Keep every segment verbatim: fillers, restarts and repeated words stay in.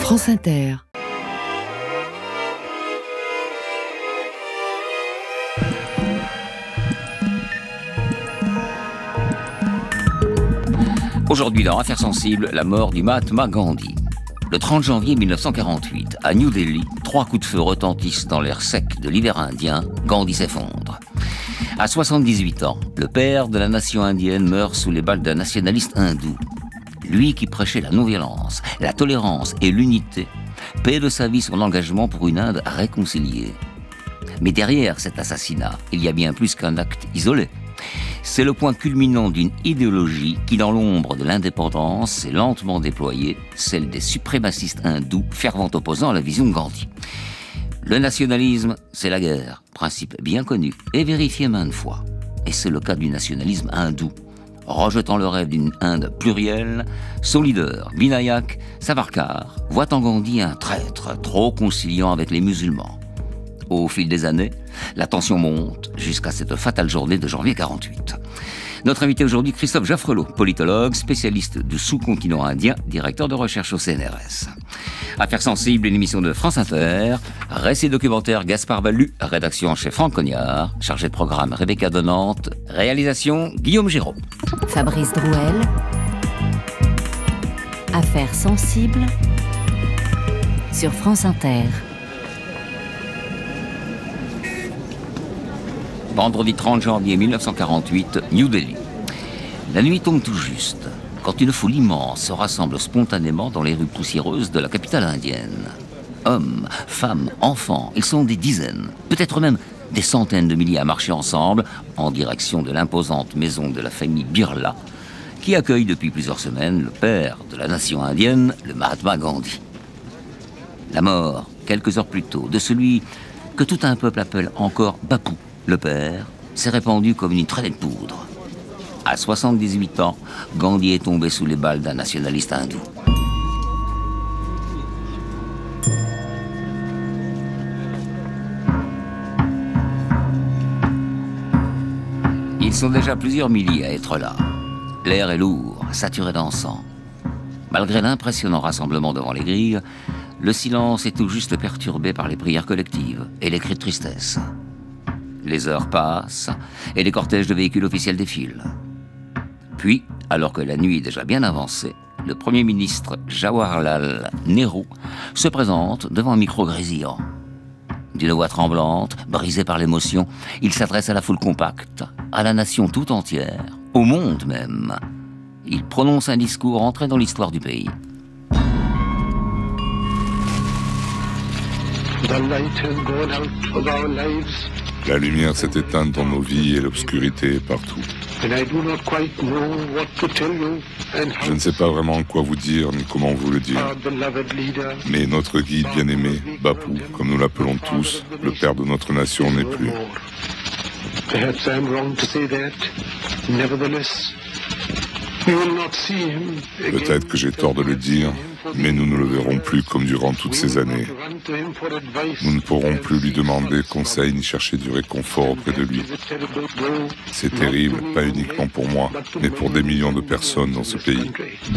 France Inter. Aujourd'hui, dans Affaires sensibles, la mort du Mahatma Gandhi. Le trente janvier mille neuf cent quarante-huit, à New Delhi, trois coups de feu retentissent dans l'air sec de l'hiver indien. Gandhi s'effondre. À soixante-dix-huit ans, le père de la nation indienne meurt sous les balles d'un nationaliste hindou. Lui qui prêchait la non-violence, la tolérance et l'unité, paie de sa vie son engagement pour une Inde réconciliée. Mais derrière cet assassinat, il y a bien plus qu'un acte isolé. C'est le point culminant d'une idéologie qui, dans l'ombre de l'indépendance, s'est lentement déployée, celle des suprémacistes hindous, fervents opposants à la vision de Gandhi. Le nationalisme, c'est la guerre, principe bien connu et vérifié maintes fois. Et c'est le cas du nationalisme hindou. Rejetant le rêve d'une Inde plurielle, son leader, Vinayak Savarkar, voit en Gandhi un traître trop conciliant avec les musulmans. Au fil des années, la tension monte jusqu'à cette fatale journée de janvier quarante-huit. Notre invité aujourd'hui, Christophe Jaffrelot, politologue, spécialiste du sous-continent indien, directeur de recherche au C N R S. Affaires sensibles, une émission de France Inter, récit documentaire Gaspard Ballu, rédaction en chef Franck Cognard, chargé de programme Rebecca Donante, réalisation Guillaume Giraud. Fabrice Drouel. Affaires sensibles sur France Inter. Vendredi trente janvier mille neuf cent quarante-huit, New Delhi. La nuit tombe tout juste, quand une foule immense se rassemble spontanément dans les rues poussiéreuses de la capitale indienne. Hommes, femmes, enfants, ils sont des dizaines, peut-être même des centaines de milliers à marcher ensemble en direction de l'imposante maison de la famille Birla, qui accueille depuis plusieurs semaines le père de la nation indienne, le Mahatma Gandhi. La mort, quelques heures plus tôt, de celui que tout un peuple appelle encore Bapu, le père, s'est répandu comme une traînée de poudre. À soixante-dix-huit ans, Gandhi est tombé sous les balles d'un nationaliste hindou. Ils sont déjà plusieurs milliers à être là. L'air est lourd, saturé d'encens. Malgré l'impressionnant rassemblement devant les grilles, le silence est tout juste perturbé par les prières collectives et les cris de tristesse. Les heures passent et les cortèges de véhicules officiels défilent. Puis, alors que la nuit est déjà bien avancée, le Premier ministre Jawaharlal Nehru se présente devant un micro grésillant. D'une voix tremblante, brisée par l'émotion, il s'adresse à la foule compacte, à la nation tout entière, au monde même. Il prononce un discours entré dans l'histoire du pays. The light has gone out of our lives. La lumière s'est éteinte dans nos vies et l'obscurité est partout. And I do not quite know what to tell you and how Je ne sais pas vraiment quoi vous dire ni comment vous le dire. our beloved leader, Mais notre guide bien-aimé, Bapu, comme nous l'appelons tous, le père de notre nation n'est plus. perhaps I'm wrong to say that. Nevertheless, we will not see him again. Peut-être que j'ai tort de le dire, mais nous ne le verrons plus comme durant toutes ces années. Nous ne pourrons plus lui demander conseil ni chercher du réconfort auprès de lui. C'est terrible, pas uniquement pour moi, mais pour des millions de personnes dans ce pays.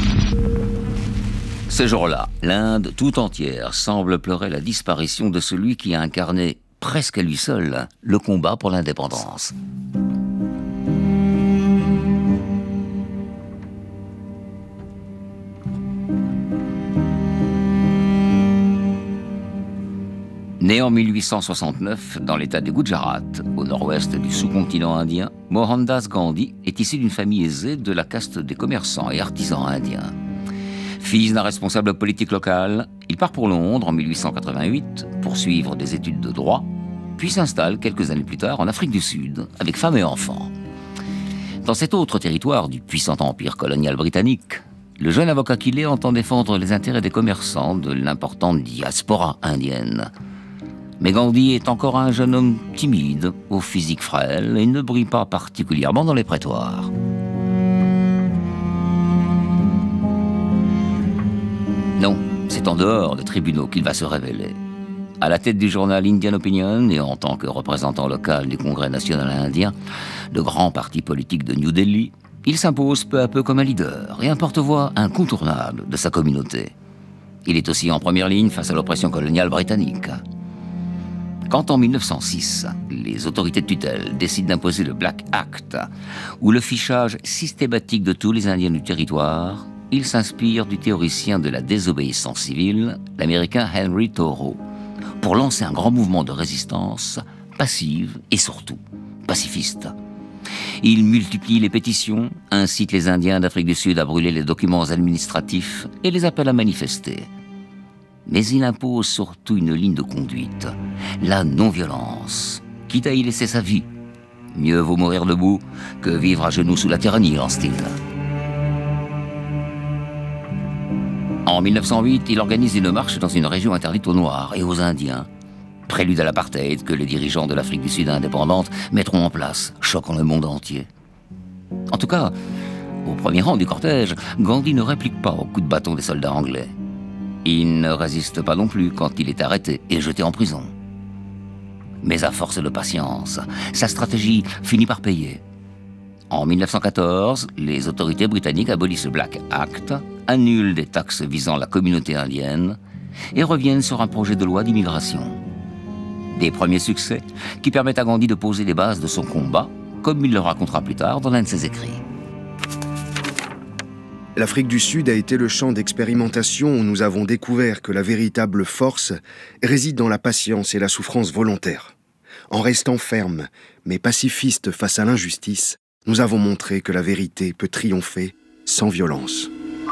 Ce jour-là, l'Inde tout entière semble pleurer la disparition de celui qui a incarné, presque à lui seul, le combat pour l'indépendance. Né en mille huit cent soixante-neuf dans l'état du Gujarat, au nord-ouest du sous-continent indien, Mohandas Gandhi est issu d'une famille aisée de la caste des commerçants et artisans indiens. Fils d'un responsable politique local, il part pour Londres en mille huit cent quatre-vingt-huit pour suivre des études de droit, puis s'installe quelques années plus tard en Afrique du Sud, avec femme et enfants. Dans cet autre territoire du puissant empire colonial britannique, le jeune avocat qu'il est entend défendre les intérêts des commerçants de l'importante diaspora indienne. Mais Gandhi est encore un jeune homme timide, au physique frêle, et ne brille pas particulièrement dans les prétoires. Non, c'est en dehors des tribunaux qu'il va se révéler. À la tête du journal Indian Opinion et en tant que représentant local du Congrès national indien, le grand parti politique de New Delhi, il s'impose peu à peu comme un leader et un porte-voix incontournable de sa communauté. Il est aussi en première ligne face à l'oppression coloniale britannique. Quand en mille neuf cent six, les autorités de tutelle décident d'imposer le Black Act, ou le fichage systématique de tous les Indiens du territoire, ils s'inspirent du théoricien de la désobéissance civile, l'Américain Henry Thoreau, pour lancer un grand mouvement de résistance passive et surtout pacifiste. Il multiplie les pétitions, incite les Indiens d'Afrique du Sud à brûler les documents administratifs et les appelle à manifester. Mais il impose surtout une ligne de conduite, la non-violence, quitte à y laisser sa vie. Mieux vaut mourir debout que vivre à genoux sous la tyrannie, lance-t-il. En mille neuf cent huit, il organise une marche dans une région interdite aux Noirs et aux Indiens. Prélude à l'apartheid que les dirigeants de l'Afrique du Sud indépendante mettront en place, choquant le monde entier. En tout cas, au premier rang du cortège, Gandhi ne réplique pas aux coups de bâton des soldats anglais. Il ne résiste pas non plus quand il est arrêté et jeté en prison. Mais à force de patience, sa stratégie finit par payer. En mille neuf cent quatorze, les autorités britanniques abolissent le Black Act, annulent des taxes visant la communauté indienne et reviennent sur un projet de loi d'immigration. Des premiers succès qui permettent à Gandhi de poser les bases de son combat, comme il le racontera plus tard dans l'un de ses écrits. L'Afrique du Sud a été le champ d'expérimentation où nous avons découvert que la véritable force réside dans la patience et la souffrance volontaire. En restant ferme, mais pacifiste face à l'injustice, nous avons montré que la vérité peut triompher sans violence.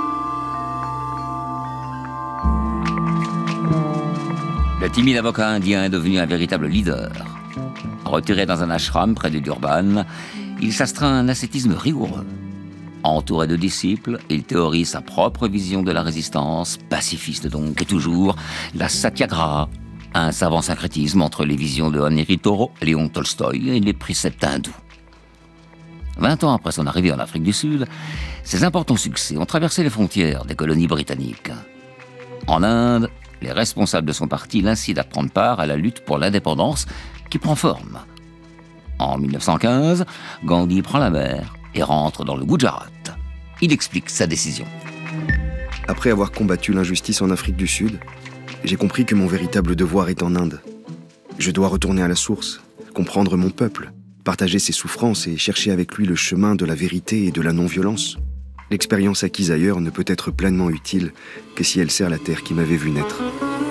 Le timide avocat indien est devenu un véritable leader. Retiré dans un ashram près de Durban, il s'astreint à un ascétisme rigoureux. Entouré de disciples, il théorise sa propre vision de la résistance, pacifiste donc, et toujours la satyagraha, un savant syncrétisme entre les visions de Henry Thoreau, Léon Tolstoï et les préceptes hindous. Vingt ans après son arrivée en Afrique du Sud, ses importants succès ont traversé les frontières des colonies britanniques. En Inde, les responsables de son parti l'incitent à prendre part à la lutte pour l'indépendance qui prend forme. En mille neuf cent quinze, Gandhi prend la mer et rentre dans le Gujarat. Il explique sa décision. Après avoir combattu l'injustice en Afrique du Sud, j'ai compris que mon véritable devoir est en Inde. Je dois retourner à la source, comprendre mon peuple, partager ses souffrances et chercher avec lui le chemin de la vérité et de la non-violence. L'expérience acquise ailleurs ne peut être pleinement utile que si elle sert la terre qui m'avait vu naître.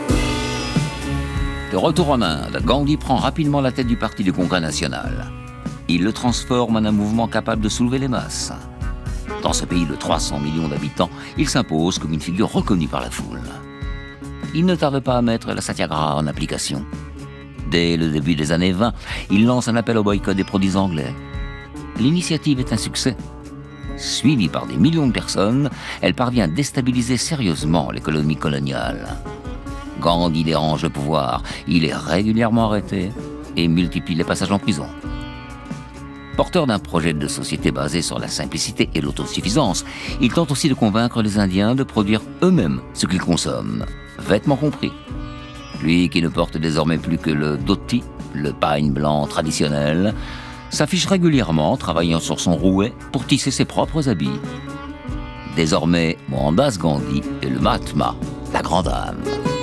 De retour en Inde, Gandhi prend rapidement la tête du Parti du Congrès national. Il le transforme en un mouvement capable de soulever les masses. Dans ce pays de trois cents millions d'habitants, il s'impose comme une figure reconnue par la foule. Il ne tarde pas à mettre la satyagraha en application. Dès le début des années vingt, il lance un appel au boycott des produits anglais. L'initiative est un succès. Suivie par des millions de personnes, elle parvient à déstabiliser sérieusement l'économie coloniale. Gandhi dérange le pouvoir, il est régulièrement arrêté et multiplie les passages en prison. Porteur d'un projet de société basé sur la simplicité et l'autosuffisance, il tente aussi de convaincre les Indiens de produire eux-mêmes ce qu'ils consomment, vêtements compris. Lui qui ne porte désormais plus que le dhoti, le pagne blanc traditionnel, s'affiche régulièrement travaillant sur son rouet pour tisser ses propres habits. Désormais, Mohandas Gandhi est le Mahatma, la grande âme.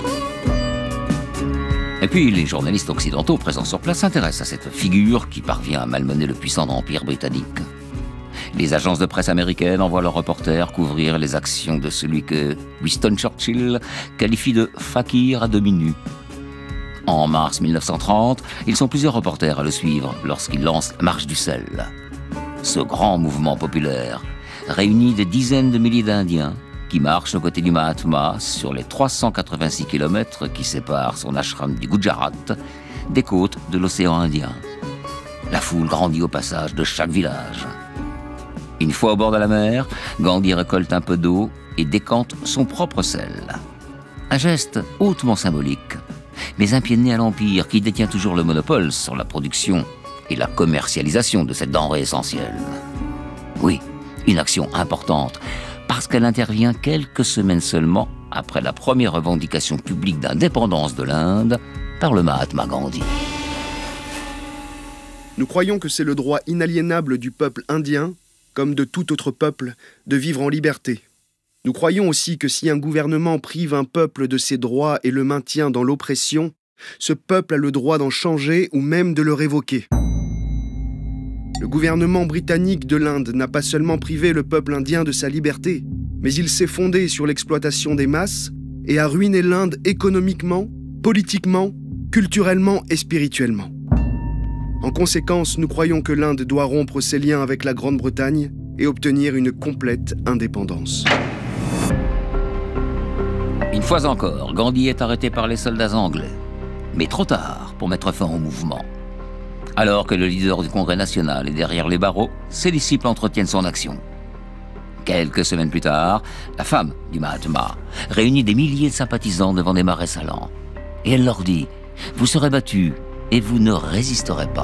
Et puis, les journalistes occidentaux présents sur place s'intéressent à cette figure qui parvient à malmener le puissant empire britannique. Les agences de presse américaines envoient leurs reporters couvrir les actions de celui que Winston Churchill qualifie de fakir à demi nu. En mars mille neuf cent trente, ils sont plusieurs reporters à le suivre lorsqu'il lance la Marche du sel. Ce grand mouvement populaire réunit des dizaines de milliers d'Indiens qui marchent aux côtés du Mahatma sur les trois cent quatre-vingt-six kilomètres qui séparent son ashram du Gujarat des côtes de l'océan Indien. La foule grandit au passage de chaque village. Une fois au bord de la mer, Gandhi récolte un peu d'eau et décante son propre sel. Un geste hautement symbolique, mais un pied de nez à l'Empire qui détient toujours le monopole sur la production et la commercialisation de cette denrée essentielle. Oui, une action importante, parce qu'elle intervient quelques semaines seulement après la première revendication publique d'indépendance de l'Inde par le Mahatma Gandhi. Nous croyons que c'est le droit inaliénable du peuple indien, comme de tout autre peuple, de vivre en liberté. Nous croyons aussi que si un gouvernement prive un peuple de ses droits et le maintient dans l'oppression, ce peuple a le droit d'en changer ou même de le révoquer. Le gouvernement britannique de l'Inde n'a pas seulement privé le peuple indien de sa liberté, mais il s'est fondé sur l'exploitation des masses et a ruiné l'Inde économiquement, politiquement, culturellement et spirituellement. En conséquence, nous croyons que l'Inde doit rompre ses liens avec la Grande-Bretagne et obtenir une complète indépendance. Une fois encore, Gandhi est arrêté par les soldats anglais, mais trop tard pour mettre fin au mouvement. Alors que le leader du Congrès national est derrière les barreaux, ses disciples entretiennent son action. Quelques semaines plus tard, la femme du Mahatma réunit des milliers de sympathisants devant des marais salants. Et elle leur dit « Vous serez battus et vous ne résisterez pas ».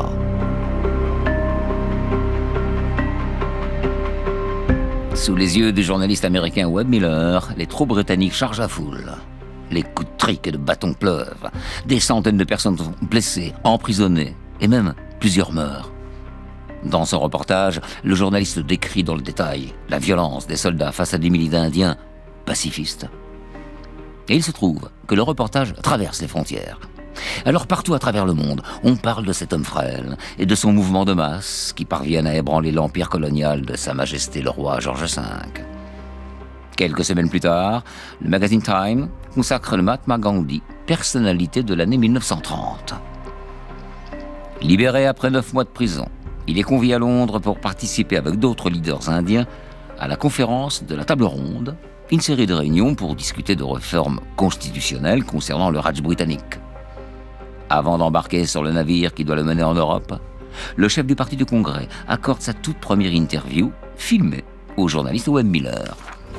Sous les yeux du journaliste américain Webb Miller, les troupes britanniques chargent à foule. Les coups de trique et de bâton pleuvent. Des centaines de personnes sont blessées, emprisonnées, et même plusieurs meurent. Dans son reportage, le journaliste décrit dans le détail la violence des soldats face à des milliers d'Indiens pacifistes. Et il se trouve que le reportage traverse les frontières. Alors partout à travers le monde, on parle de cet homme frêle et de son mouvement de masse qui parviennent à ébranler l'empire colonial de Sa Majesté le roi George cinq. Quelques semaines plus tard, le magazine Time consacre le Mahatma Gandhi, personnalité de l'année mille neuf cent trente. Libéré après neuf mois de prison, il est convié à Londres pour participer avec d'autres leaders indiens à la conférence de la Table Ronde, une série de réunions pour discuter de réformes constitutionnelles concernant le Raj britannique. Avant d'embarquer sur le navire qui doit le mener en Europe, le chef du parti du Congrès accorde sa toute première interview, filmée, au journaliste Webb Miller.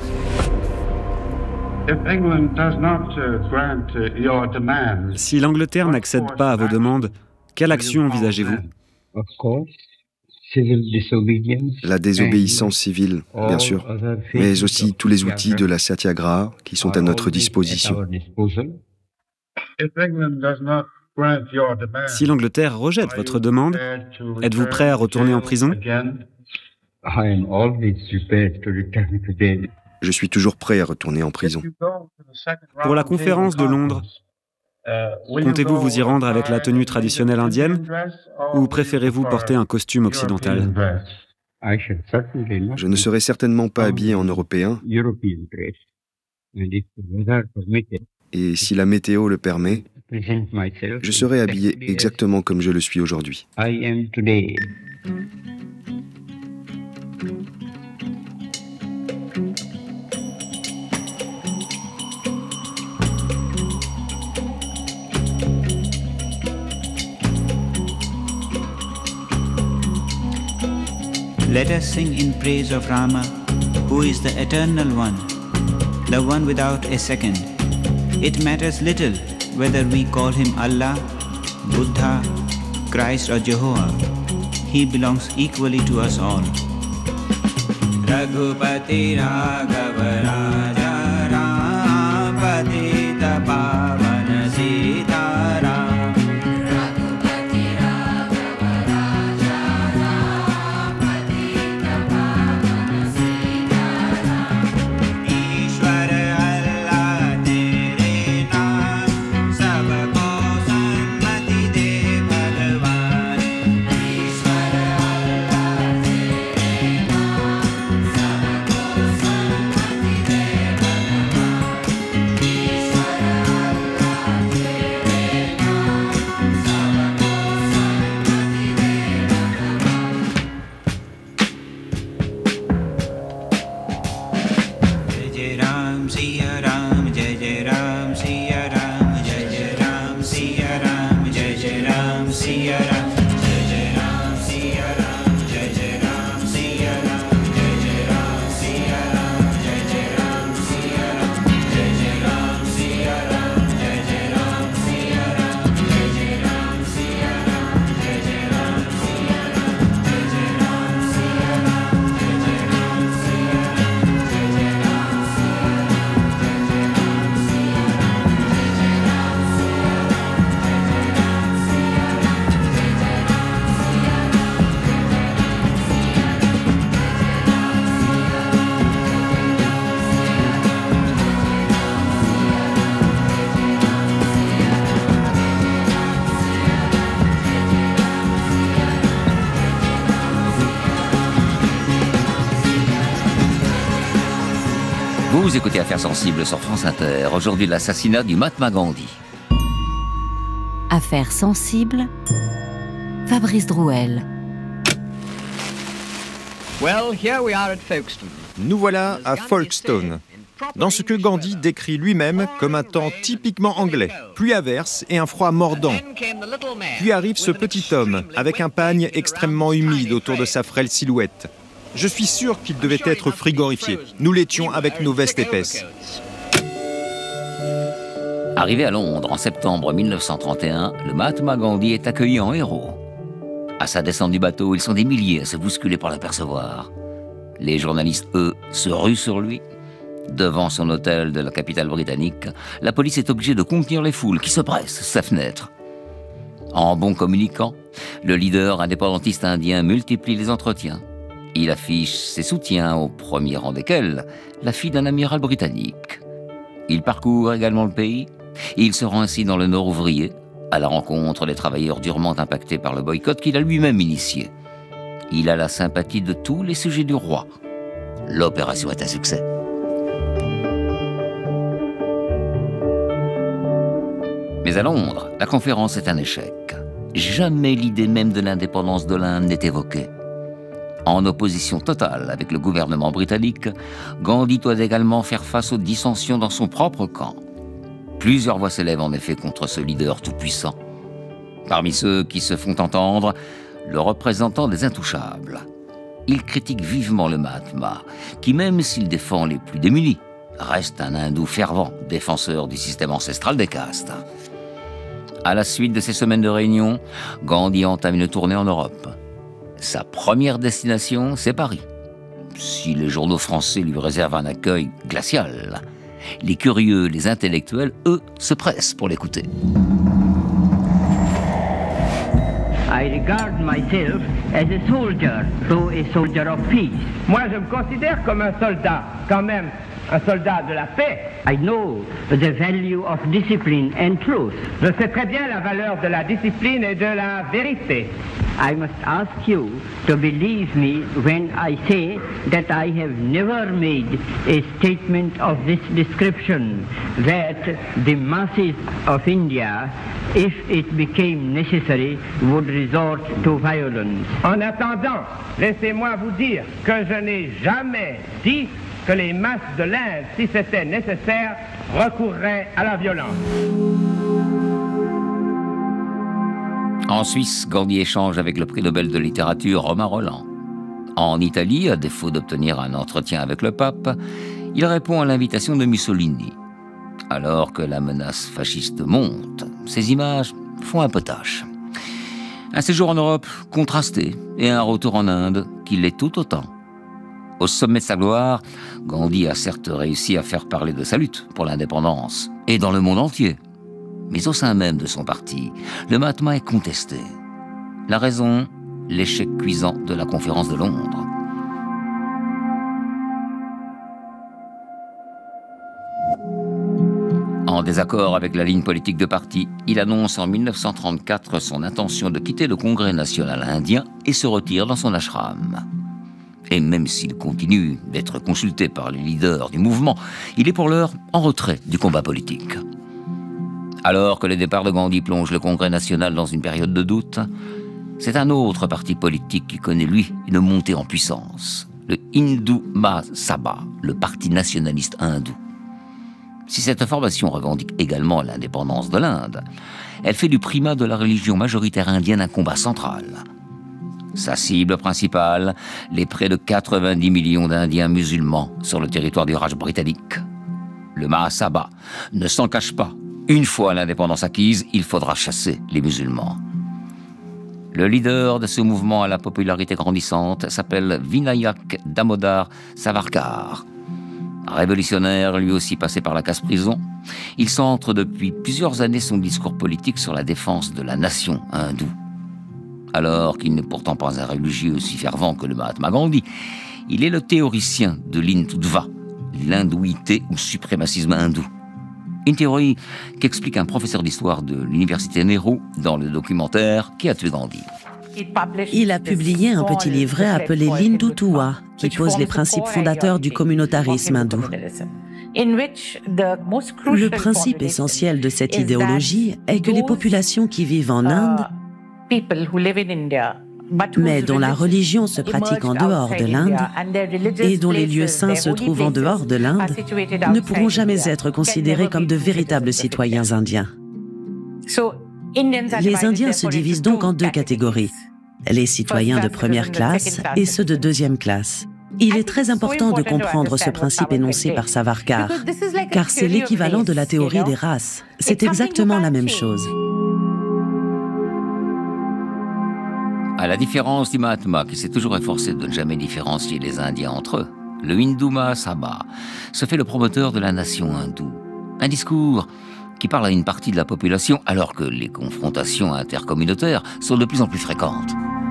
Si l'Angleterre n'accède pas à vos demandes, quelle action envisagez-vous ? La désobéissance civile, bien sûr, mais aussi tous les outils de la satyagraha qui sont à notre disposition. Si l'Angleterre rejette votre demande, êtes-vous prêt à retourner en prison ? Je suis toujours prêt à retourner en prison. Pour la conférence de Londres, comptez-vous vous y rendre avec la tenue traditionnelle indienne ou préférez-vous porter un costume occidental ? Je ne serai certainement pas habillé en européen. Et si la météo le permet, je serai habillé exactement comme je le suis aujourd'hui. Let us sing in praise of Rama, who is the eternal one, the one without a second. It matters little whether we call him Allah, Buddha, Christ or Jehovah. He belongs equally to us all. Raghupati Raghav Raja Ram Patita Pavana Sita Ram. Vous écoutez Affaires sensibles sur France Inter. Aujourd'hui, l'assassinat du Mahatma Gandhi. Affaires sensibles, Fabrice Drouel. Well, here we are at Folkestone. Nous voilà à Folkestone, dans ce que Gandhi décrit lui-même comme un temps typiquement anglais, pluie averse et un froid mordant. Puis arrive ce petit homme, avec un pagne extrêmement humide autour de sa frêle silhouette. Je suis sûr qu'il devait être frigorifié. Nous l'étions avec nos vestes épaisses. Arrivé à Londres en septembre mille neuf cent trente et un, le Mahatma Gandhi est accueilli en héros. À sa descente du bateau, ils sont des milliers à se bousculer pour l'apercevoir. Les journalistes, eux, se ruent sur lui. Devant son hôtel de la capitale britannique, la police est obligée de contenir les foules qui se pressent sous sa fenêtre. En bon communicant, le leader indépendantiste indien multiplie les entretiens. Il affiche ses soutiens, au premier rang desquels la fille d'un amiral britannique. Il parcourt également le pays et il se rend ainsi dans le Nord ouvrier, à la rencontre des travailleurs durement impactés par le boycott qu'il a lui-même initié. Il a la sympathie de tous les sujets du roi. L'opération est un succès. Mais à Londres, la conférence est un échec. Jamais l'idée même de l'indépendance de l'Inde n'est évoquée. En opposition totale avec le gouvernement britannique, Gandhi doit également faire face aux dissensions dans son propre camp. Plusieurs voix s'élèvent en effet contre ce leader tout-puissant. Parmi ceux qui se font entendre, le représentant des Intouchables. Il critique vivement le Mahatma, qui même s'il défend les plus démunis, reste un hindou fervent, défenseur du système ancestral des castes. À la suite de ces semaines de réunion, Gandhi entame une tournée en Europe. Sa première destination, c'est Paris. Si les journaux français lui réservent un accueil glacial, les curieux, les intellectuels, eux, se pressent pour l'écouter. I regard myself as a soldier, though a soldier of peace. Moi, je me considère comme un soldat, quand même, un soldat de la paix. I know the value of discipline and truth. Je sais très bien la valeur de la discipline et de la vérité. I must ask you to believe me when I say that I have never made a statement of this description, that the masses of India, if it became necessary, would resort to violence. En attendant, laissez-moi vous dire que je n'ai jamais dit que les masses de l'Inde, si c'était nécessaire, recourraient à la violence. En Suisse, Gandhi échange avec le prix Nobel de littérature Romain Rolland. En Italie, à défaut d'obtenir un entretien avec le pape, il répond à l'invitation de Mussolini. Alors que la menace fasciste monte, ces images font un peu tâche. Un séjour en Europe contrasté et un retour en Inde qui l'est tout autant. Au sommet de sa gloire, Gandhi a certes réussi à faire parler de sa lutte pour l'indépendance, et dans le monde entier. Mais au sein même de son parti, le Mahatma est contesté. La raison, l'échec cuisant de la conférence de Londres. En désaccord avec la ligne politique de parti, il annonce en mille neuf cent trente-quatre son intention de quitter le Congrès national indien et se retire dans son ashram. Et même s'il continue d'être consulté par les leaders du mouvement, il est pour l'heure en retrait du combat politique. Alors que le départ de Gandhi plonge le Congrès national dans une période de doute, c'est un autre parti politique qui connaît, lui, une montée en puissance, le Hindu Mahasabha, le parti nationaliste hindou. Si cette formation revendique également l'indépendance de l'Inde, elle fait du primat de la religion majoritaire indienne un combat central. Sa cible principale, les près de quatre-vingt-dix millions d'Indiens musulmans sur le territoire du Raj britannique. Le Mahasabha ne s'en cache pas. Une fois l'indépendance acquise, il faudra chasser les musulmans. Le leader de ce mouvement à la popularité grandissante s'appelle Vinayak Damodar Savarkar. Révolutionnaire, lui aussi passé par la casse-prison, il centre depuis plusieurs années son discours politique sur la défense de la nation hindoue. Alors qu'il n'est pourtant pas un religieux aussi fervent que le Mahatma Gandhi, il est le théoricien de l'Hindutva, l'hindouité ou suprémacisme hindou. Une théorie qu'explique un professeur d'histoire de l'université Nehru dans le documentaire Qui a tué Gandhi. Il a publié un petit livret appelé l'Hindutva, qui pose les principes fondateurs du communautarisme hindou. Le principe essentiel de cette idéologie est que les populations qui vivent en Inde, mais dont la religion se pratique en dehors de l'Inde et dont les lieux saints se trouvent en dehors de l'Inde, ne pourront jamais être considérés comme de véritables citoyens indiens. Les Indiens se divisent donc en deux catégories, les citoyens de première classe et ceux de deuxième classe. Il est très important de comprendre ce principe énoncé par Savarkar, car c'est l'équivalent de la théorie des races. C'est exactement la même chose. À la différence du Mahatma, qui s'est toujours efforcé de ne jamais différencier les Indiens entre eux, le Hindu Mahasabha se fait le promoteur de la nation hindoue. Un discours qui parle à une partie de la population alors que les confrontations intercommunautaires sont de plus en plus fréquentes.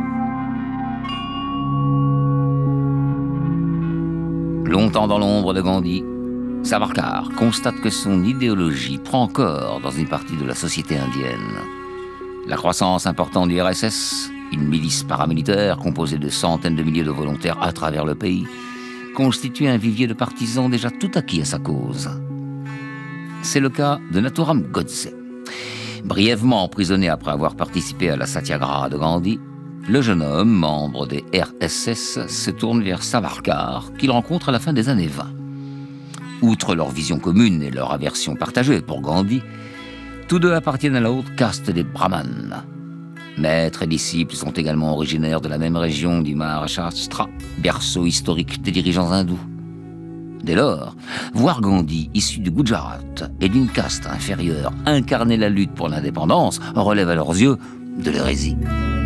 Longtemps dans l'ombre de Gandhi, Savarkar constate que son idéologie prend corps dans une partie de la société indienne. La croissance importante du R S S, une milice paramilitaire composée de centaines de milliers de volontaires à travers le pays, constitue un vivier de partisans déjà tout acquis à sa cause. C'est le cas de Nathuram Godse. Brièvement emprisonné après avoir participé à la satyagraha de Gandhi, le jeune homme, membre des R S S, se tourne vers Savarkar, qu'il rencontre à la fin des années vingt. Outre leur vision commune et leur aversion partagée pour Gandhi, tous deux appartiennent à la haute caste des brahmanes. Maîtres et disciples sont également originaires de la même région du Maharashtra, berceau historique des dirigeants hindous. Dès lors, voir Gandhi, issu du Gujarat et d'une caste inférieure, incarner la lutte pour l'indépendance relève à leurs yeux de l'hérésie.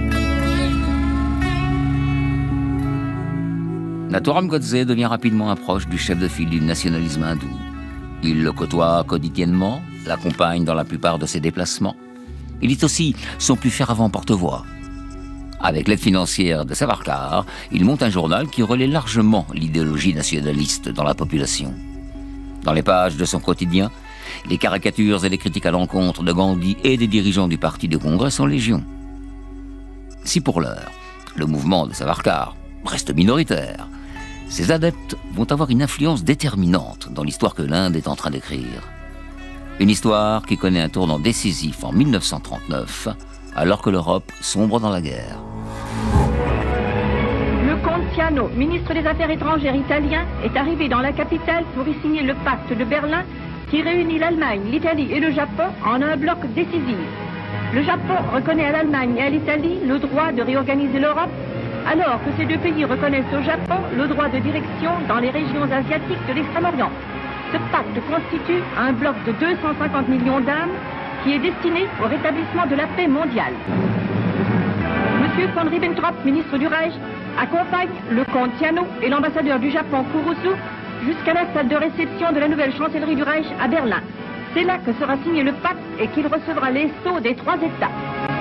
Nathuram Godse devient rapidement un proche du chef de file du nationalisme hindou. Il le côtoie quotidiennement, l'accompagne dans la plupart de ses déplacements. Il est aussi son plus fervent porte-voix. Avec l'aide financière de Savarkar, il monte un journal qui relaie largement l'idéologie nationaliste dans la population. Dans les pages de son quotidien, les caricatures et les critiques à l'encontre de Gandhi et des dirigeants du Parti du Congrès sont légion. Si pour l'heure, le mouvement de Savarkar reste minoritaire, ses adeptes vont avoir une influence déterminante dans l'histoire que l'Inde est en train d'écrire. Une histoire qui connaît un tournant décisif en mille neuf cent trente-neuf, alors que l'Europe sombre dans la guerre. Le comte Ciano, ministre des Affaires étrangères italien, est arrivé dans la capitale pour y signer le pacte de Berlin qui réunit l'Allemagne, l'Italie et le Japon en un bloc décisif. Le Japon reconnaît à l'Allemagne et à l'Italie le droit de réorganiser l'Europe, alors que ces deux pays reconnaissent au Japon le droit de direction dans les régions asiatiques de l'Extrême-Orient. Ce pacte constitue un bloc de deux cent cinquante millions d'âmes qui est destiné au rétablissement de la paix mondiale. Monsieur von Ribbentrop, ministre du Reich, accompagne le comte Ciano et l'ambassadeur du Japon Kurusu jusqu'à la salle de réception de la nouvelle chancellerie du Reich à Berlin. C'est là que sera signé le pacte et qu'il recevra les sceaux des trois États.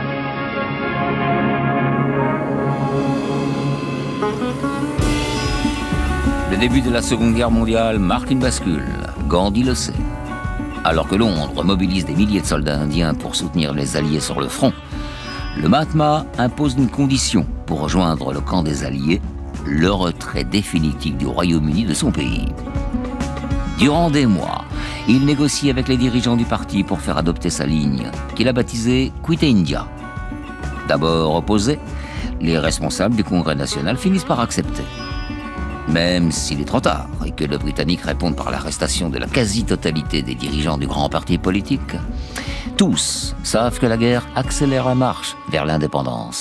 Le début de la Seconde Guerre mondiale marque une bascule. Gandhi le sait. Alors que Londres mobilise des milliers de soldats indiens pour soutenir les Alliés sur le front, le Mahatma impose une condition pour rejoindre le camp des Alliés, le retrait définitif du Royaume-Uni de son pays. Durant des mois, il négocie avec les dirigeants du parti pour faire adopter sa ligne, qu'il a baptisée Quit India. D'abord opposés, les responsables du Congrès national finissent par accepter. Même s'il est trop tard et que les Britanniques répondent par l'arrestation de la quasi-totalité des dirigeants du grand parti politique, tous savent que la guerre accélère la marche vers l'indépendance.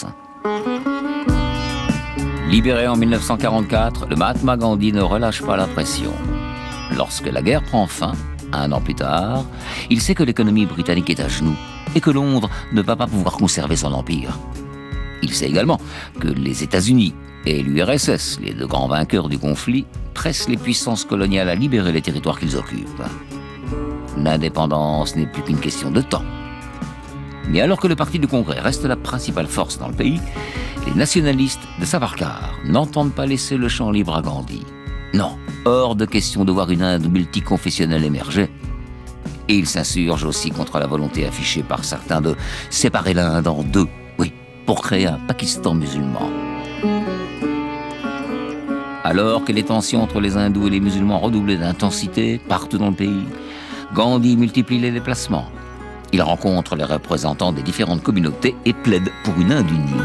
Libéré en mille neuf cent quarante-quatre, le Mahatma Gandhi ne relâche pas la pression. Lorsque la guerre prend fin, un an plus tard, il sait que l'économie britannique est à genoux et que Londres ne va pas pouvoir conserver son empire. Il sait également que les États-Unis et l'U R S S, les deux grands vainqueurs du conflit, pressent les puissances coloniales à libérer les territoires qu'ils occupent. L'indépendance n'est plus qu'une question de temps. Mais alors que le Parti du Congrès reste la principale force dans le pays, les nationalistes de Savarkar n'entendent pas laisser le champ libre à Gandhi. Non, hors de question de voir une Inde multiconfessionnelle émerger. Et ils s'insurgent aussi contre la volonté affichée par certains de séparer l'Inde en deux, oui, pour créer un Pakistan musulman. Alors que les tensions entre les hindous et les musulmans redoublaient d'intensité partout dans le pays, Gandhi multiplie les déplacements. Il rencontre les représentants des différentes communautés et plaide pour une Inde unie.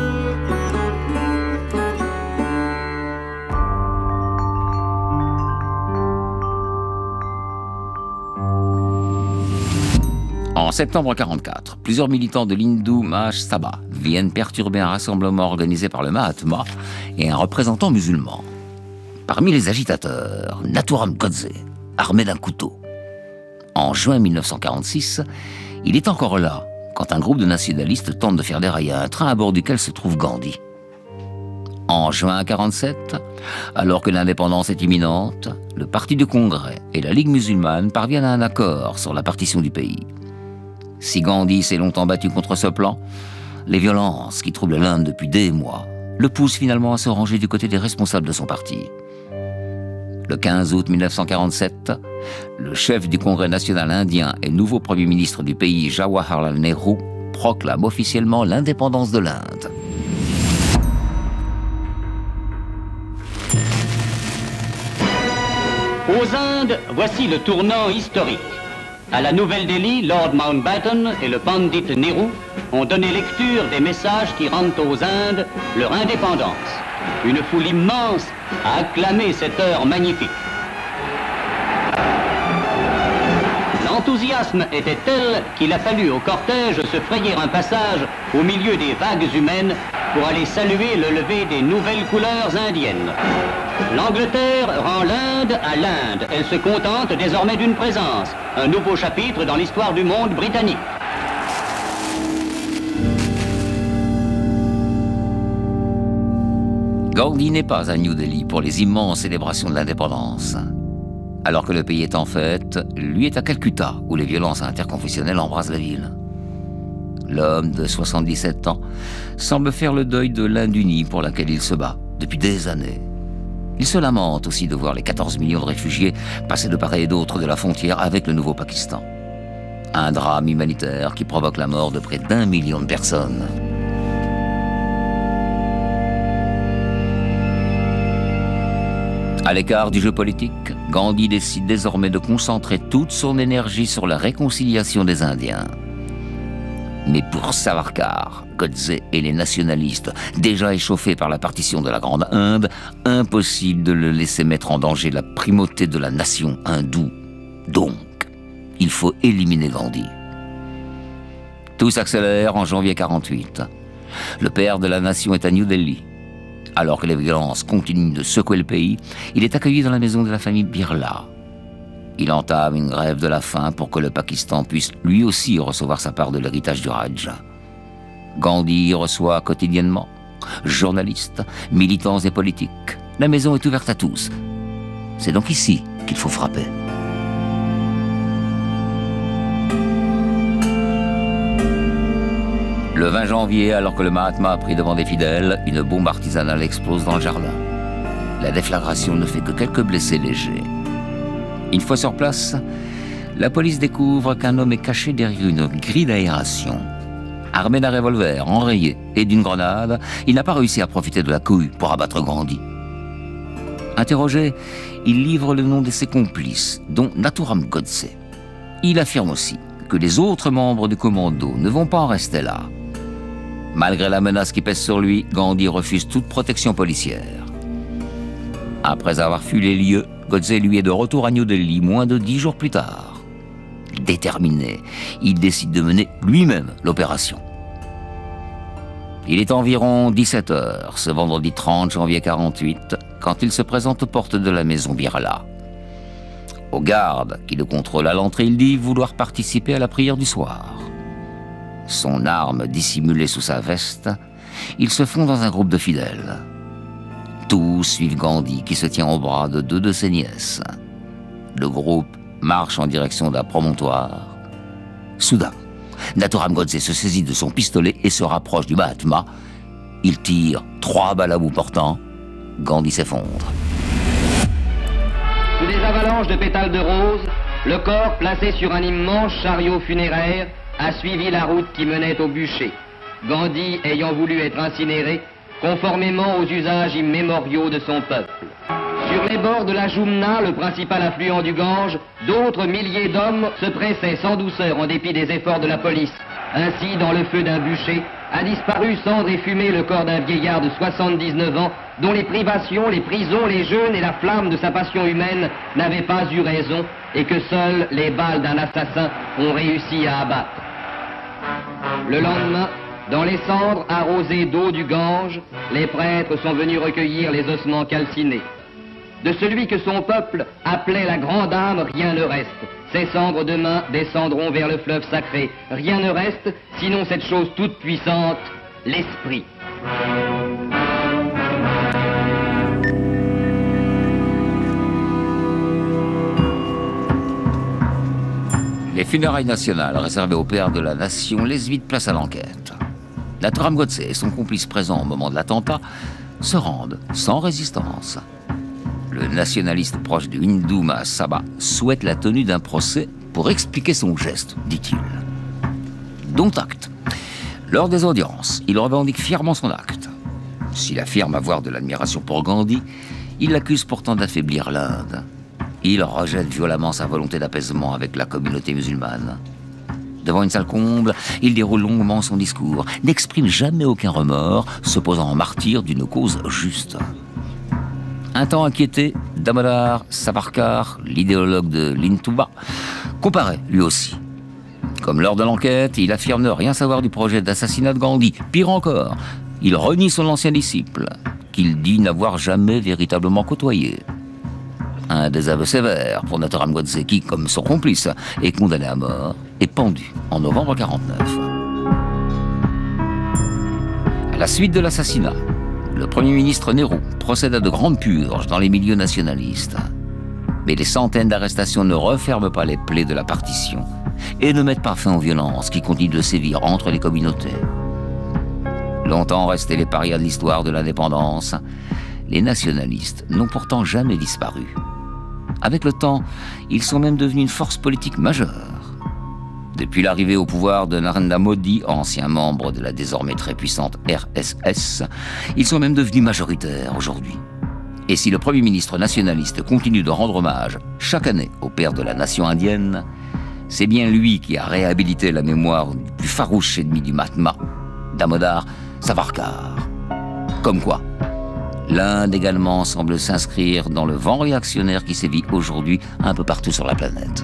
En septembre mille neuf cent quarante-quatre, plusieurs militants de l'Hindu Mahasabha viennent perturber un rassemblement organisé par le Mahatma et un représentant musulman. Parmi les agitateurs, Nathuram Godse, armé d'un couteau. En juin mille neuf cent quarante-six, il est encore là quand un groupe de nationalistes tente de faire dérailler un train à bord duquel se trouve Gandhi. En juin mille neuf cent quarante-sept, alors que l'indépendance est imminente, le Parti du Congrès et la Ligue musulmane parviennent à un accord sur la partition du pays. Si Gandhi s'est longtemps battu contre ce plan, les violences qui troublent l'Inde depuis des mois le poussent finalement à se ranger du côté des responsables de son parti. Le quinze août mille neuf cent quarante-sept, le chef du Congrès national indien et nouveau Premier ministre du pays, Jawaharlal Nehru, proclame officiellement l'indépendance de l'Inde. Aux Indes, voici le tournant historique. À la Nouvelle-Delhi, Lord Mountbatten et le Pandit Nehru ont donné lecture des messages qui rendent aux Indes leur indépendance. Une foule immense a acclamé cette heure magnifique. L'enthousiasme était tel qu'il a fallu au cortège se frayer un passage au milieu des vagues humaines pour aller saluer le lever des nouvelles couleurs indiennes. L'Angleterre rend l'Inde à l'Inde. Elle se contente désormais d'une présence. Un nouveau chapitre dans l'histoire du monde britannique. Gandhi n'est pas à New Delhi pour les immenses célébrations de l'indépendance. Alors que le pays est en fête, lui est à Calcutta, où les violences interconfessionnelles embrasent la ville. L'homme de soixante-dix-sept ans semble faire le deuil de l'Inde unie pour laquelle il se bat depuis des années. Il se lamente aussi de voir les quatorze millions de réfugiés passer de part et d'autre de la frontière avec le nouveau Pakistan. Un drame humanitaire qui provoque la mort de près d'un million de personnes. À l'écart du jeu politique, Gandhi décide désormais de concentrer toute son énergie sur la réconciliation des Indiens. Mais pour Savarkar, Godse et les nationalistes, déjà échauffés par la partition de la Grande Inde, impossible de le laisser mettre en danger la primauté de la nation hindoue. Donc, il faut éliminer Gandhi. Tout s'accélère en janvier quarante-huit. Le père de la nation est à New Delhi. Alors que les violences continuent de secouer le pays, il est accueilli dans la maison de la famille Birla. Il entame une grève de la faim pour que le Pakistan puisse lui aussi recevoir sa part de l'héritage du Raj. Gandhi reçoit quotidiennement journalistes, militants et politiques. La maison est ouverte à tous. C'est donc ici qu'il faut frapper. Le vingt janvier, alors que le Mahatma a pris devant des fidèles, une bombe artisanale explose dans le jardin. La déflagration ne fait que quelques blessés légers. Une fois sur place, la police découvre qu'un homme est caché derrière une grille d'aération. Armé d'un revolver enrayé et d'une grenade, il n'a pas réussi à profiter de la cohue pour abattre Gandhi. Interrogé, il livre le nom de ses complices, dont Nathuram Godse. Il affirme aussi que les autres membres du commando ne vont pas en rester là. Malgré la menace qui pèse sur lui, Gandhi refuse toute protection policière. Après avoir fui les lieux, Godse lui est de retour à New Delhi moins de dix jours plus tard. Déterminé, il décide de mener lui-même l'opération. Il est environ dix-sept heures, ce vendredi trente janvier quarante-huit, quand il se présente aux portes de la maison Birla. Au garde qui le contrôle à l'entrée, il dit vouloir participer à la prière du soir. Son arme dissimulée sous sa veste, il se fond dans un groupe de fidèles. Tous suivent Gandhi qui se tient au bras de deux de ses nièces. Le groupe marche en direction d'un promontoire. Soudain, Nathuram Godse se saisit de son pistolet et se rapproche du Mahatma. Il tire trois balles à bout portant. Gandhi s'effondre. Sous des avalanches de pétales de rose, le corps placé sur un immense chariot funéraire a suivi la route qui menait au bûcher. Gandhi ayant voulu être incinéré, conformément aux usages immémoriaux de son peuple. Sur les bords de la Jumna, le principal affluent du Gange, d'autres milliers d'hommes se pressaient sans douceur en dépit des efforts de la police. Ainsi, dans le feu d'un bûcher, a disparu cendre et fumée le corps d'un vieillard de soixante-dix-neuf ans, dont les privations, les prisons, les jeûnes et la flamme de sa passion humaine n'avaient pas eu raison, et que seules les balles d'un assassin ont réussi à abattre. Le lendemain, dans les cendres arrosées d'eau du Gange, les prêtres sont venus recueillir les ossements calcinés. De celui que son peuple appelait la grande âme, rien ne reste. Ces cendres demain descendront vers le fleuve sacré. Rien ne reste, sinon cette chose toute puissante, l'esprit. Les funérailles nationales réservées au père de la nation laissent vite place à l'enquête. Nathuram Godse et son complice présent au moment de l'attentat se rendent sans résistance. Le nationaliste proche du Hindu Mahasabha souhaite la tenue d'un procès pour expliquer son geste, dit-il. Dont acte. Lors des audiences, il revendique fièrement son acte. S'il affirme avoir de l'admiration pour Gandhi, il l'accuse pourtant d'affaiblir l'Inde. Il rejette violemment sa volonté d'apaisement avec la communauté musulmane. Devant une salle comble, il déroule longuement son discours, n'exprime jamais aucun remords, se posant en martyr d'une cause juste. Un temps inquiété, Damodar Savarkar, l'idéologue de l'Hinduba, comparait lui aussi. Comme lors de l'enquête, il affirme ne rien savoir du projet d'assassinat de Gandhi. Pire encore, il renie son ancien disciple, qu'il dit n'avoir jamais véritablement côtoyé. Un désaveu sévère pour Nathuram Godse qui, comme son complice, est condamné à mort et pendu en novembre quarante-neuf. À la suite de l'assassinat, le Premier ministre Nehru procède à de grandes purges dans les milieux nationalistes. Mais les centaines d'arrestations ne referment pas les plaies de la partition et ne mettent pas fin aux violences qui continuent de sévir entre les communautés. Longtemps restés les parias de l'histoire de l'indépendance, les nationalistes n'ont pourtant jamais disparu. Avec le temps, ils sont même devenus une force politique majeure. Depuis l'arrivée au pouvoir de Narendra Modi, ancien membre de la désormais très puissante R S S, ils sont même devenus majoritaires aujourd'hui. Et si le Premier ministre nationaliste continue de rendre hommage chaque année au père de la nation indienne, c'est bien lui qui a réhabilité la mémoire du plus farouche ennemi du Mahatma, Damodar Savarkar. Comme quoi, l'Inde également semble s'inscrire dans le vent réactionnaire qui sévit aujourd'hui un peu partout sur la planète.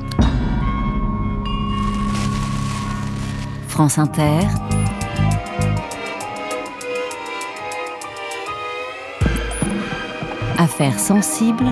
France Inter. Affaires sensibles.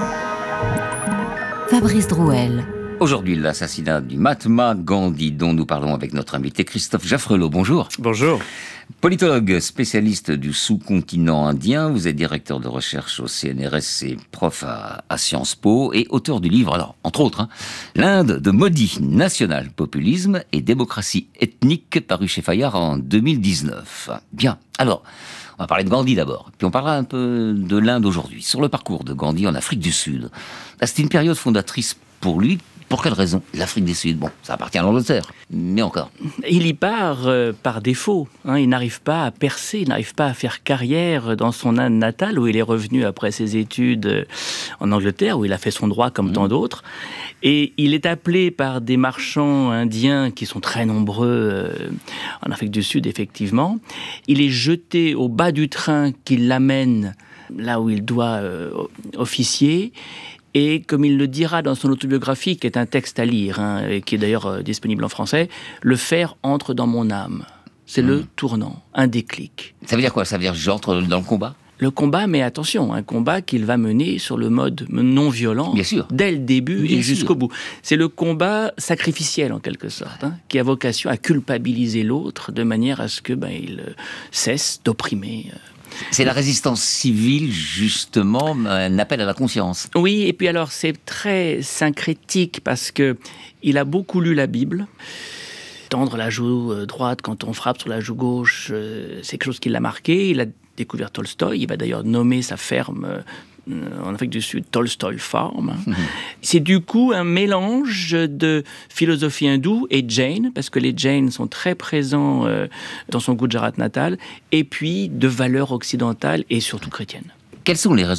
Fabrice Drouel. Aujourd'hui, l'assassinat du Mahatma Gandhi, dont nous parlons avec notre invité Christophe Jaffrelot. Bonjour. Bonjour. Politologue, spécialiste du sous-continent indien, vous êtes directeur de recherche au C N R S et prof à, à Sciences Po et auteur du livre, alors, entre autres, hein, L'Inde de Modi, national populisme et démocratie ethnique, paru chez Fayard en deux mille dix-neuf. Bien, alors, on va parler de Gandhi d'abord, puis on parlera un peu de l'Inde aujourd'hui. Sur le parcours de Gandhi en Afrique du Sud, c'était une période fondatrice pour lui. Pour quelle raison ? L'Afrique du Sud, bon, ça appartient à l'Angleterre, mais encore. Il y part euh, par défaut. Hein, il n'arrive pas à percer, il n'arrive pas à faire carrière dans son Inde natale, où il est revenu après ses études en Angleterre, où il a fait son droit comme mmh. tant d'autres. Et il est appelé par des marchands indiens qui sont très nombreux euh, en Afrique du Sud, effectivement. Il est jeté au bas du train qui l'amène là où il doit euh, officier. Et comme il le dira dans son autobiographie, qui est un texte à lire, hein, et qui est d'ailleurs euh, disponible en français, « Le fer entre dans mon âme ». C'est mmh. le tournant, un déclic. Ça veut dire quoi ? Ça veut dire que j'entre dans le combat ? Le combat, mais attention, un combat qu'il va mener sur le mode non-violent, Bien sûr. dès le début Bien et jusqu'au sûr. bout. C'est le combat sacrificiel, en quelque sorte, hein, qui a vocation à culpabiliser l'autre de manière à ce que ben, il cesse d'opprimer. Euh, C'est la résistance civile, justement, un appel à la conscience. Oui, et puis alors, c'est très syncrétique parce que il a beaucoup lu la Bible. Tendre la joue droite quand on frappe sur la joue gauche, c'est quelque chose qui l'a marqué. Il a découvert Tolstoï. Il va d'ailleurs nommer sa ferme en Afrique du Sud, Tolstoy Farm. Mmh. C'est du coup un mélange de philosophie hindoue et Jain, parce que les Jains sont très présents euh, dans son Gujarat natal, et puis de valeurs occidentales et surtout chrétiennes. Quelles sont les raisons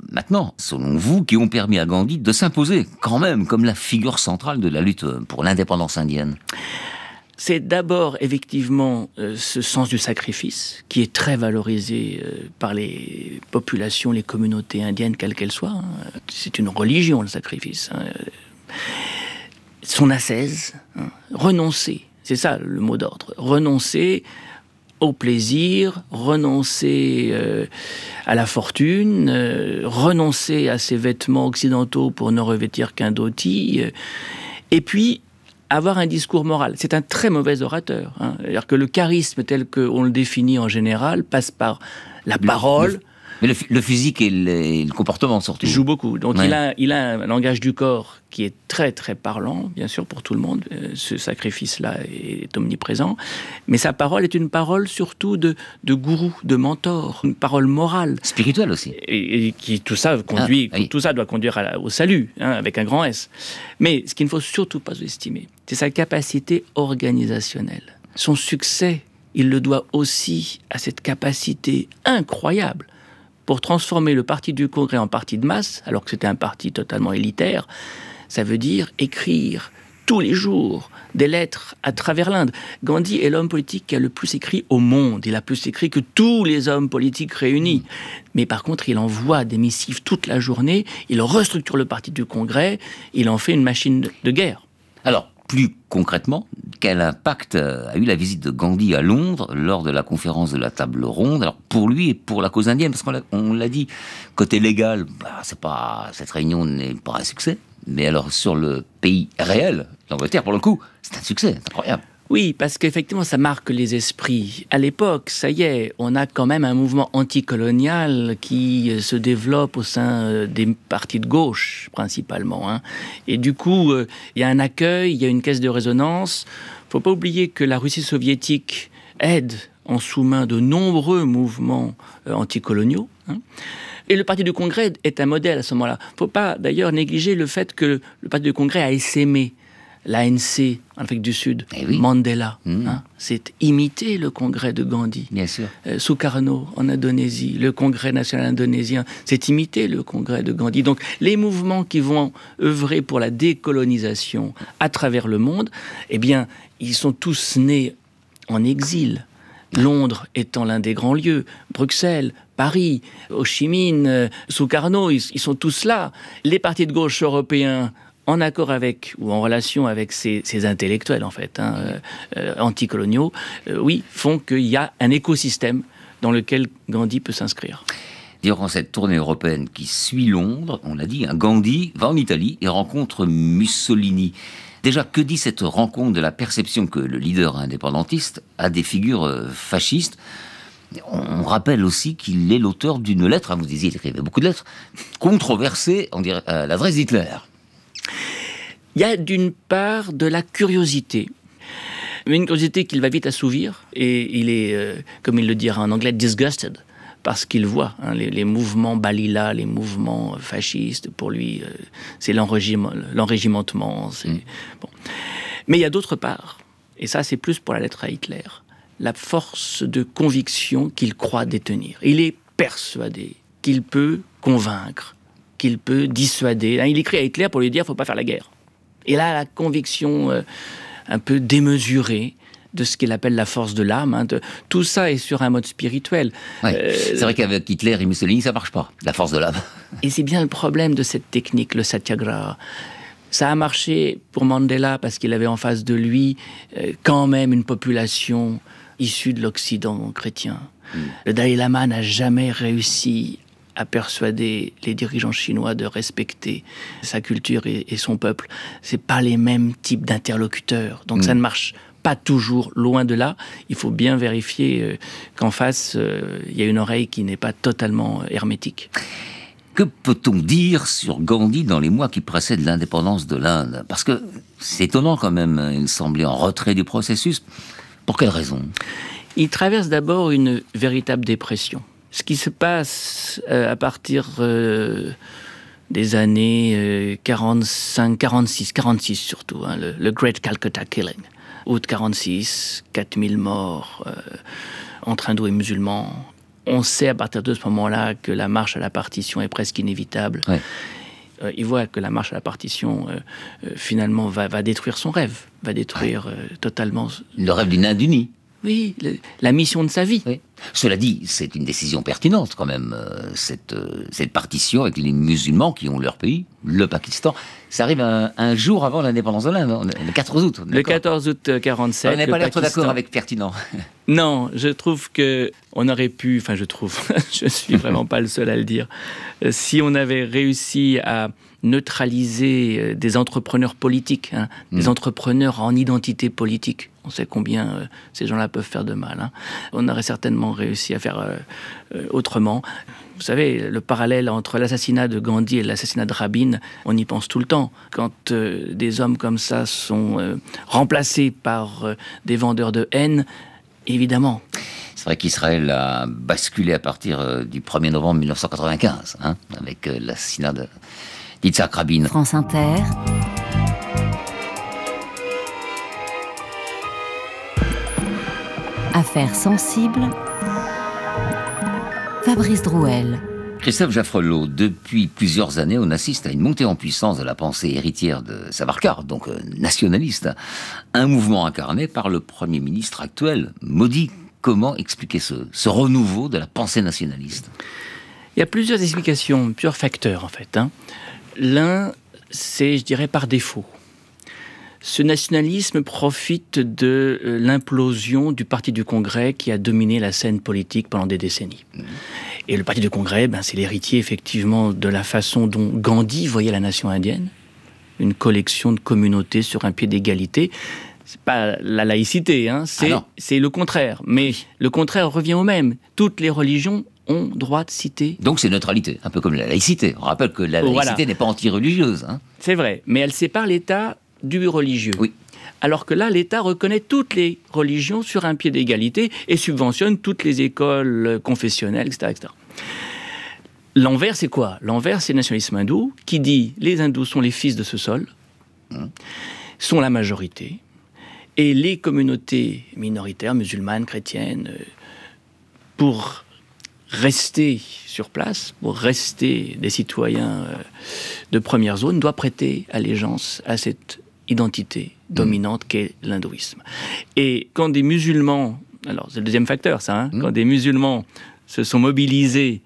maintenant, selon vous, qui ont permis à Gandhi de s'imposer quand même comme la figure centrale de la lutte pour l'indépendance indienne? C'est d'abord effectivement euh, ce sens du sacrifice qui est très valorisé euh, par les populations, les communautés indiennes, quelles qu'elles soient. Hein. C'est une religion, le sacrifice. Hein. Son ascèse, hein. renoncer, c'est ça le mot d'ordre, renoncer au plaisir, renoncer euh, à la fortune, euh, renoncer à ses vêtements occidentaux pour ne revêtir qu'un dhoti, euh, et puis avoir un discours moral. C'est un très mauvais orateur. Hein. C'est-à-dire que le charisme tel qu'on le définit en général passe par la le, parole. Le, mais le, le physique et le, et le comportement surtout. Joue beaucoup. Donc ouais. il, a, il a un langage du corps qui est très très parlant, bien sûr pour tout le monde. Ce sacrifice-là est omniprésent. Mais sa parole est une parole surtout de, de gourou, de mentor, une parole morale. Spirituelle aussi. Et, et qui, tout ça conduit, ah, oui. tout ça doit conduire à la, au salut, hein, avec un grand S. Mais ce qu'il ne faut surtout pas sous-estimer, c'est sa capacité organisationnelle. Son succès, il le doit aussi à cette capacité incroyable pour transformer le parti du Congrès en parti de masse, alors que c'était un parti totalement élitaire. Ça veut dire écrire tous les jours des lettres à travers l'Inde. Gandhi est l'homme politique qui a le plus écrit au monde. Il a plus écrit que tous les hommes politiques réunis. Mais par contre, il envoie des missives toute la journée, il restructure le parti du Congrès, il en fait une machine de guerre. Alors, plus concrètement, quel impact a eu la visite de Gandhi à Londres lors de la conférence de la table ronde, alors pour lui et pour la cause indienne? Parce qu'on l'a, on l'a dit, côté légal, bah, c'est pas, cette réunion n'est pas un succès. Mais alors, sur le pays réel, l'Angleterre, pour le coup, c'est un succès, c'est incroyable. Oui, parce qu'effectivement, ça marque les esprits. À l'époque, ça y est, on a quand même un mouvement anticolonial qui se développe au sein des partis de gauche, principalement. Hein. Et du coup, il y a un accueil, il y a une caisse de résonance. Il ne faut pas oublier que la Russie soviétique aide en sous-main de nombreux mouvements anticoloniaux. Hein. Et le Parti du Congrès est un modèle à ce moment-là. Il ne faut pas d'ailleurs négliger le fait que le Parti du Congrès a essaimé l'A N C en Afrique du Sud, eh oui. Mandela, mmh. hein, c'est imiter le congrès de Gandhi. Bien sûr. Euh, Sukarno en Indonésie, le congrès national indonésien, c'est imiter le congrès de Gandhi. Donc les mouvements qui vont œuvrer pour la décolonisation à travers le monde, eh bien, ils sont tous nés en exil. Londres étant l'un des grands lieux, Bruxelles, Paris, Ho Chi Minh, euh, Sukarno, ils, ils sont tous là. Les partis de gauche européens, en accord avec, ou en relation avec ces, ces intellectuels, en fait, hein, euh, euh, anticoloniaux, euh, oui, font qu'il y a un écosystème dans lequel Gandhi peut s'inscrire. Durant cette tournée européenne qui suit Londres, on l'a dit, hein, Gandhi va en Italie et rencontre Mussolini. Déjà, que dit cette rencontre de la perception que le leader indépendantiste a des figures euh, fascistes? On rappelle aussi qu'il est l'auteur d'une lettre, hein, vous disiez, il écrivait beaucoup de lettres, controversée on dirait, à l'adresse d'Hitler. Il y a d'une part de la curiosité, mais une curiosité qu'il va vite assouvir, et il est, euh, comme il le dira en anglais, disgusted, parce qu'il voit hein, les, les mouvements Balila, les mouvements fascistes, pour lui, euh, c'est l'enrégiment, l'enrégimentement. C'est, mmh. bon. Mais il y a d'autre part, et ça c'est plus pour la lettre à Hitler, la force de conviction qu'il croit détenir. Il est persuadé qu'il peut convaincre, qu'il peut dissuader. Il écrit à Hitler pour lui dire « il ne faut pas faire la guerre ». Et là, la conviction euh, un peu démesurée de ce qu'il appelle la force de l'âme. Hein, de, tout ça est sur un mode spirituel. Ouais, euh, c'est vrai qu'avec Hitler et Mussolini, ça ne marche pas, la force de l'âme. Et c'est bien le problème de cette technique, le satyagraha. Ça a marché pour Mandela parce qu'il avait en face de lui euh, quand même une population issue de l'Occident chrétien. Mm. Le Dalai Lama n'a jamais réussi à persuader les dirigeants chinois de respecter sa culture et, et son peuple. C'est pas les mêmes types d'interlocuteurs. Donc mmh. ça ne marche pas toujours, loin de là. Il faut bien vérifier euh, qu'en face, il euh, y a une oreille qui n'est pas totalement hermétique. Que peut-on dire sur Gandhi dans les mois qui précèdent l'indépendance de l'Inde? Parce que c'est étonnant quand même, il semblait en retrait du processus. Pour quelle raison? Il traverse d'abord une véritable dépression. Ce qui se passe euh, à partir euh, des années euh, quarante-cinq, quarante-six, quarante-six surtout, hein, le, le Great Calcutta Killing. Août quarante-six, quatre mille morts euh, entre hindous et musulmans. on sait à partir de ce moment-là que la marche à la partition est presque inévitable. Ouais. Euh, il voit que la marche à la partition, euh, euh, finalement, va, va détruire son rêve, va détruire euh, totalement... Le rêve d'une Inde unie. Oui, le, la mission de sa vie. Oui. Cela dit, c'est une décision pertinente quand même, euh, cette, euh, cette partition avec les musulmans qui ont leur pays, le Pakistan. Ça arrive un, un jour avant l'indépendance de l'Inde, le quatorze août. Le quatorze août quarante-sept. On n'est pas l'air trop d'accord avec pertinent. Non, je trouve que on aurait pu, enfin je trouve, je suis vraiment pas le seul à le dire, euh, si on avait réussi à neutraliser euh, des entrepreneurs politiques, hein, mmh. des entrepreneurs en identité politique. On sait combien euh, ces gens-là peuvent faire de mal. Hein. On aurait certainement réussi à faire euh, euh, autrement. Vous savez, le parallèle entre l'assassinat de Gandhi et l'assassinat de Rabin, on y pense tout le temps. Quand euh, des hommes comme ça sont euh, remplacés par euh, des vendeurs de haine, évidemment. C'est vrai qu'Israël a basculé à partir euh, du premier novembre mille neuf cent quatre-vingt-quinze, hein, avec euh, l'assassinat de d'Yitzhak Rabin. France Inter. Affaires sensibles. Fabrice Drouel. Christophe Jaffrelot, depuis plusieurs années, on assiste à une montée en puissance de la pensée héritière de Savarkar, donc euh, nationaliste. Un mouvement incarné par le Premier ministre actuel, Modi. Comment expliquer ce, ce renouveau de la pensée nationaliste ? Il y a plusieurs explications, plusieurs facteurs en fait. Hein. L'un, c'est, je dirais, par défaut. Ce nationalisme profite de l'implosion du Parti du Congrès qui a dominé la scène politique pendant des décennies. Et le Parti du Congrès, ben, c'est l'héritier effectivement de la façon dont Gandhi voyait la nation indienne, une collection de communautés sur un pied d'égalité. C'est pas la laïcité, hein, c'est, ah c'est le contraire. Mais le contraire revient au même. Toutes les religions ont droit de citer. Donc c'est neutralité, un peu comme la laïcité. On rappelle que la laïcité voilà. n'est pas anti-religieuse. Hein. C'est vrai, mais elle sépare l'État du religieux. Oui. Alors que là, l'État reconnaît toutes les religions sur un pied d'égalité et subventionne toutes les écoles confessionnelles, et cetera, et cetera. L'envers, c'est quoi ? L'envers, c'est le nationalisme hindou qui dit les hindous sont les fils de ce sol, mmh. sont la majorité, et les communautés minoritaires, musulmanes, chrétiennes, pour rester sur place, pour rester des citoyens de première zone, doivent prêter allégeance à cette identité dominante mmh. qu'est l'hindouisme. Et quand des musulmans, alors c'est le deuxième facteur ça, hein, mmh. quand des musulmans se sont mobilisés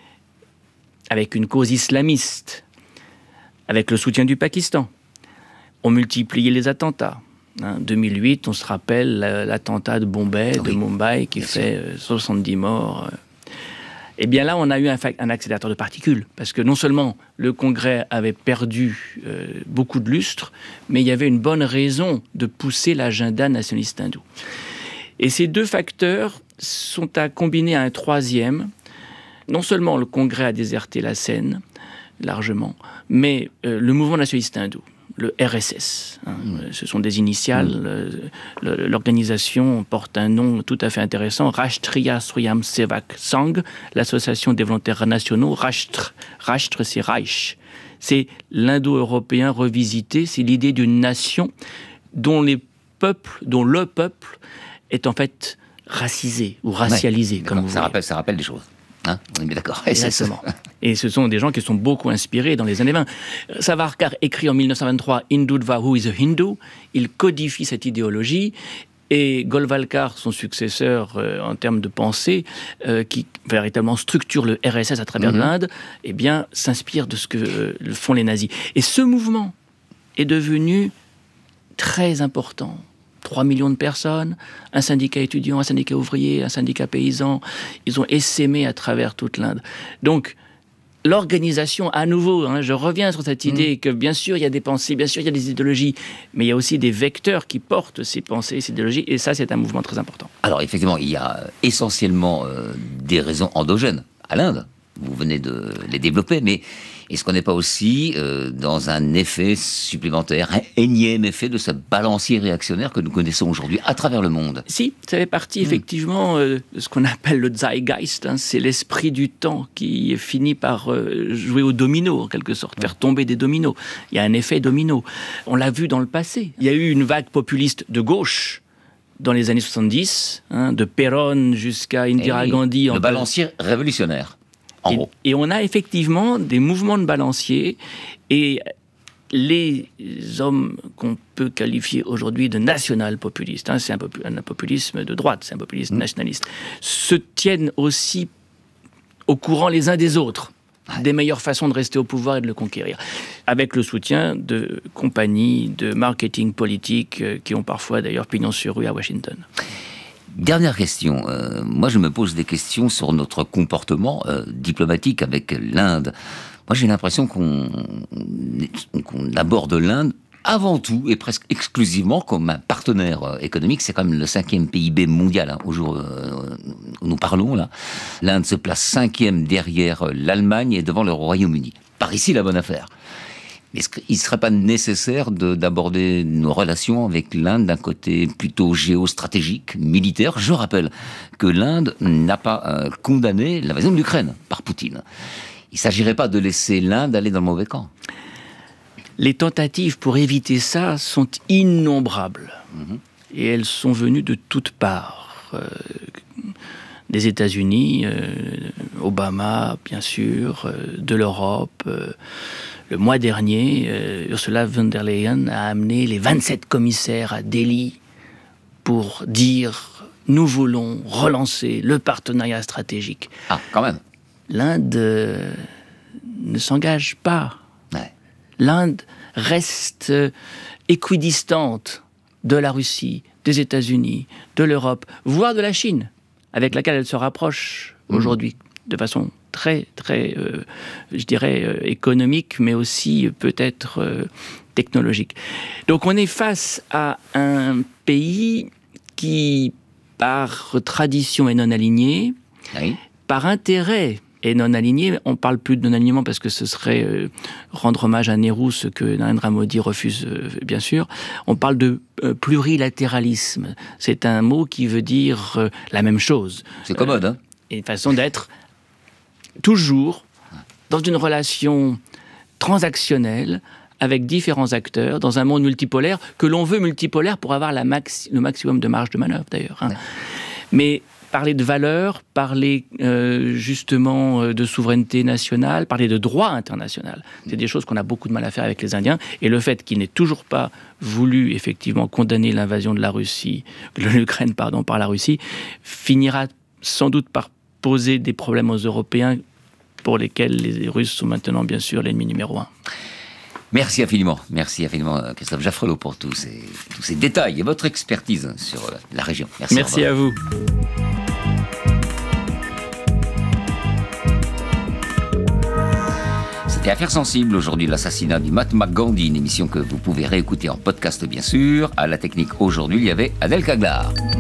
avec une cause islamiste, avec le soutien du Pakistan, ont multiplié les attentats. Hein, deux mille huit, on se rappelle l'attentat de Bombay, oui. de Mumbai, qui Bien fait sûr. soixante-dix morts. Eh bien là, on a eu un, un accélérateur de particules, parce que non seulement le Congrès avait perdu euh, beaucoup de lustre, mais il y avait une bonne raison de pousser l'agenda nationaliste hindou. Et ces deux facteurs sont à combiner à un troisième. Non seulement le Congrès a déserté la scène, largement, mais euh, le mouvement nationaliste hindou, le R S S, hein, mmh. ce sont des initiales. Mmh. Le, l'organisation porte un nom tout à fait intéressant, Rashtriya Swayam Sevak Sangh, l'association des volontaires nationaux. Rashtre, Rashtre c'est Reich. C'est l'indo-européen revisité, c'est l'idée d'une nation dont les peuples, dont le peuple est en fait racisé ou racialisé, ouais, comme vous ça voyez. Rappelle, ça rappelle des choses. Hein, on est bien d'accord. Exactement. Et ce sont des gens qui sont beaucoup inspirés dans les années vingt. Savarkar écrit en mille neuf cent vingt-trois « Hindutva, who is a Hindu ?» Il codifie cette idéologie et Golwalkar, son successeur euh, en termes de pensée, euh, qui véritablement structure le R S S à travers mm-hmm. l'Inde, eh bien, s'inspire de ce que euh, font les nazis. Et ce mouvement est devenu très important. trois millions de personnes, un syndicat étudiant, un syndicat ouvrier, un syndicat paysan. Ils ont essaimé à travers toute l'Inde. Donc, l'organisation, à nouveau, hein, je reviens sur cette idée mmh. que bien sûr, il y a des pensées, bien sûr, il y a des idéologies, mais il y a aussi des vecteurs qui portent ces pensées, ces idéologies, et ça, c'est un mouvement très important. Alors, effectivement, il y a essentiellement euh, des raisons endogènes à l'Inde. Vous venez de les développer, mais est-ce qu'on n'est pas aussi euh, dans un effet supplémentaire, un énième effet de ce balancier réactionnaire que nous connaissons aujourd'hui à travers le monde ? Si, ça fait partie mmh. effectivement euh, de ce qu'on appelle le Zeitgeist, hein, c'est l'esprit du temps qui finit par euh, jouer au domino, en quelque sorte, mmh. faire tomber des dominos. Il y a un effet domino. On l'a vu dans le passé. Il y a eu une vague populiste de gauche dans les années soixante-dix, hein, de Perón jusqu'à Indira et Gandhi. Le en balancier révolutionnaire, en et, gros. Et on a effectivement des mouvements de balancier, et les hommes qu'on peut qualifier aujourd'hui de national-populistes, hein, c'est un, popu- un populisme de droite, c'est un populisme mmh. nationaliste, se tiennent aussi au courant les uns des autres, ouais. des meilleures façons de rester au pouvoir et de le conquérir, avec le soutien de compagnies de marketing politique euh, qui ont parfois d'ailleurs pignon sur rue à Washington. Dernière question. Euh, moi, je me pose des questions sur notre comportement euh, diplomatique avec l'Inde. Moi, j'ai l'impression qu'on, qu'on aborde l'Inde avant tout et presque exclusivement comme un partenaire économique. C'est quand même le cinquième P I B mondial hein, au jour euh, où nous parlons là. L'Inde se place cinquième derrière l'Allemagne et devant le Royaume-Uni. Par ici, la bonne affaire. Est-ce qu'il ne serait pas nécessaire de, d'aborder nos relations avec l'Inde d'un côté plutôt géostratégique, militaire ? Je rappelle que l'Inde n'a pas euh, condamné l'invasion de l'Ukraine par Poutine. Il ne s'agirait pas de laisser l'Inde aller dans le mauvais camp. Les tentatives pour éviter ça sont innombrables. Mmh. Et elles sont venues de toutes parts. Euh, des États-Unis, euh, Obama, bien sûr, euh, de l'Europe. Euh, le mois dernier, euh, Ursula von der Leyen a amené les vingt-sept commissaires à Delhi pour dire « Nous voulons relancer le partenariat stratégique ». Ah, quand même. L'Inde euh, ne s'engage pas. Ouais. L'Inde reste euh, équidistante de la Russie, des États-Unis, de l'Europe, voire de la Chine, avec laquelle elle se rapproche mmh. aujourd'hui de façon très, très, euh, je dirais, euh, économique, mais aussi euh, peut-être euh, technologique. Donc on est face à un pays qui, par tradition, est non aligné, oui. par intérêt, et non aligné. On ne parle plus de non-alignement parce que ce serait euh, rendre hommage à Nehru, ce que Narendra Modi refuse, euh, bien sûr. On parle de euh, plurilatéralisme. C'est un mot qui veut dire euh, la même chose. C'est commode, hein ? Euh, et une façon d'être toujours dans une relation transactionnelle avec différents acteurs, dans un monde multipolaire, que l'on veut multipolaire pour avoir la maxi- le maximum de marge de manœuvre, d'ailleurs. Hein. Ouais. Mais parler de valeurs, parler euh, justement euh, de souveraineté nationale, parler de droit international, c'est des choses qu'on a beaucoup de mal à faire avec les Indiens. Et le fait qu'ils n'aient toujours pas voulu effectivement condamner l'invasion de la Russie, de l'Ukraine pardon, par la Russie, finira sans doute par poser des problèmes aux Européens pour lesquels les Russes sont maintenant bien sûr l'ennemi numéro un. Merci infiniment, merci infiniment Christophe Jaffrelot pour tous ces, tous ces détails et votre expertise sur la région. Merci, merci à vous. C'était Affaires sensibles, aujourd'hui l'assassinat du Mahatma Gandhi, une émission que vous pouvez réécouter en podcast bien sûr. À la technique aujourd'hui, il y avait Adèle Caglar.